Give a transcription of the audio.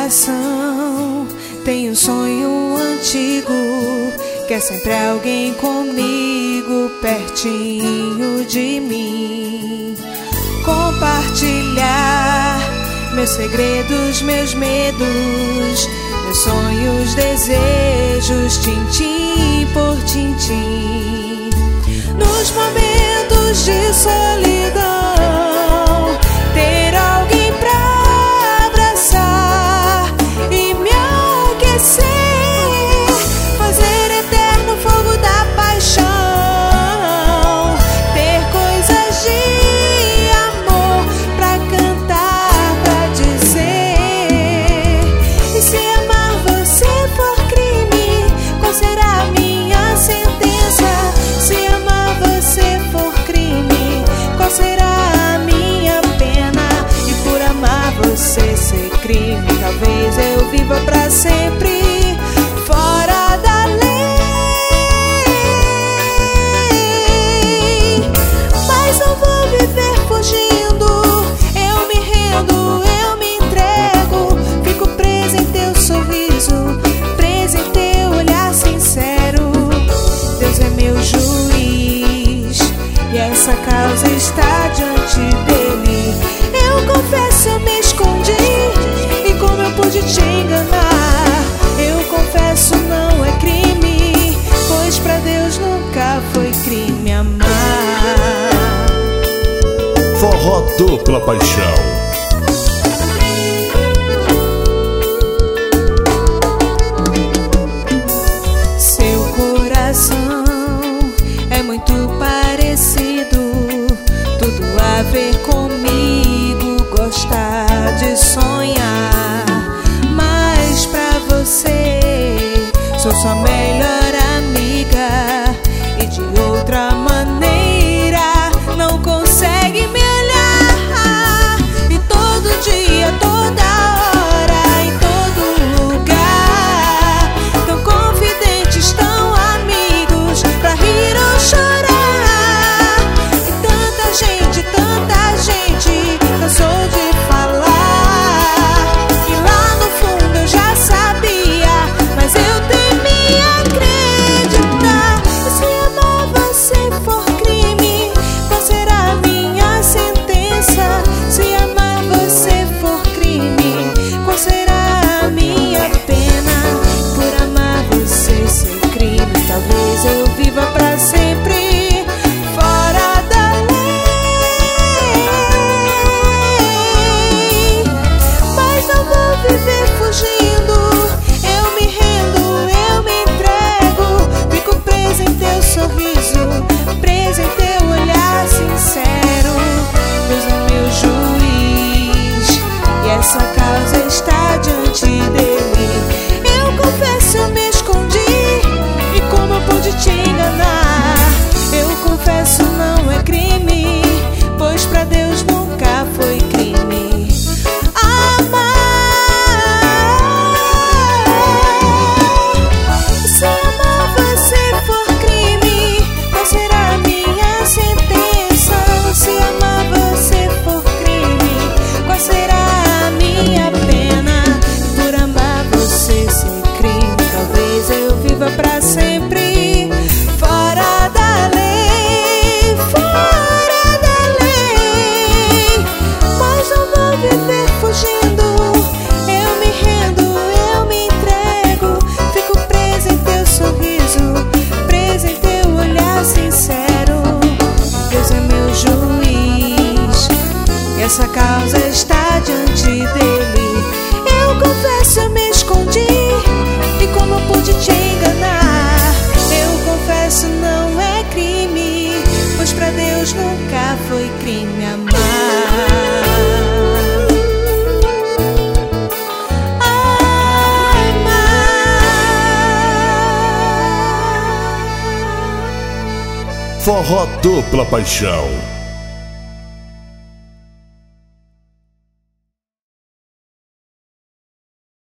coração tem um sonho antigo, quer sempre alguém comigo, pertinho de mim. Compartilhar meus segredos, meus medos, meus sonhos, desejos, tintim por tintim. Nos momentos de solidão, ter alguém pra abraçar e me aquecer, fazer eterno fogo da paixão, ter coisas de amor pra cantar, pra dizer. E se amar você for crime, qual será a minha sentença? Se amar você for crime, qual será a minha pena? E por amar você ser crime, talvez eu viva pra sempre fora da lei. Mas não vou viver fugindo, eu me rendo, eu me entrego, fico presa em teu sorriso, presa em teu olhar sincero. Deus é meu juiz e essa causa está diante dele. Eu confesso, eu me escondi, e como eu pude te enganar? Eu confesso, não é crime, pois pra Deus nunca foi crime amar. Forró Dupla Paixão. Seu coração é muito parecido, tudo a ver comigo, gostar de sonhar. Mas pra você sou sua melhor amiga, e de outra maneira não consegue me olhar. E todo dia, toda hora, em todo lugar, tão confidentes, tão amigos, pra rir ou chorar. E tanta gente cansou de falar, e lá no fundo eu já sabia, mas eu temi acreditar. E se amar você for crime, qual será a minha sentença? Se amar você for crime, qual será a minha pena? Por amar você ser crime, talvez eu viva pra sempre fora da lei. Mas não vou viver fugindo, eu me rendo, eu me entrego, fico presa em teu sorriso, presa em teu olhar sincero. Deus é meu juiz e essa causa está diante dele. Eu confesso, eu me escondi, e como eu pude te enganar? Eu confesso, não é crime, pois pra Deus nunca foi crime amar. Se amar você for crime, qual será a minha sentença? Se amar você for crime, qual será a minha pena? Por amar você ser crime, talvez eu viva pra sempre fora da lei, fora da lei. Mas não vou viver fugindo, eu me rendo, eu me entrego, fico presa em teu sorriso, presa em teu olhar sincero. Deus é meu juiz e essa causa está diante dele. Eu confesso, eu me escondi, e como eu pude te enganar? Eu confesso, não é crime, pois pra Deus nunca foi crime amar. Forró Dupla Paixão.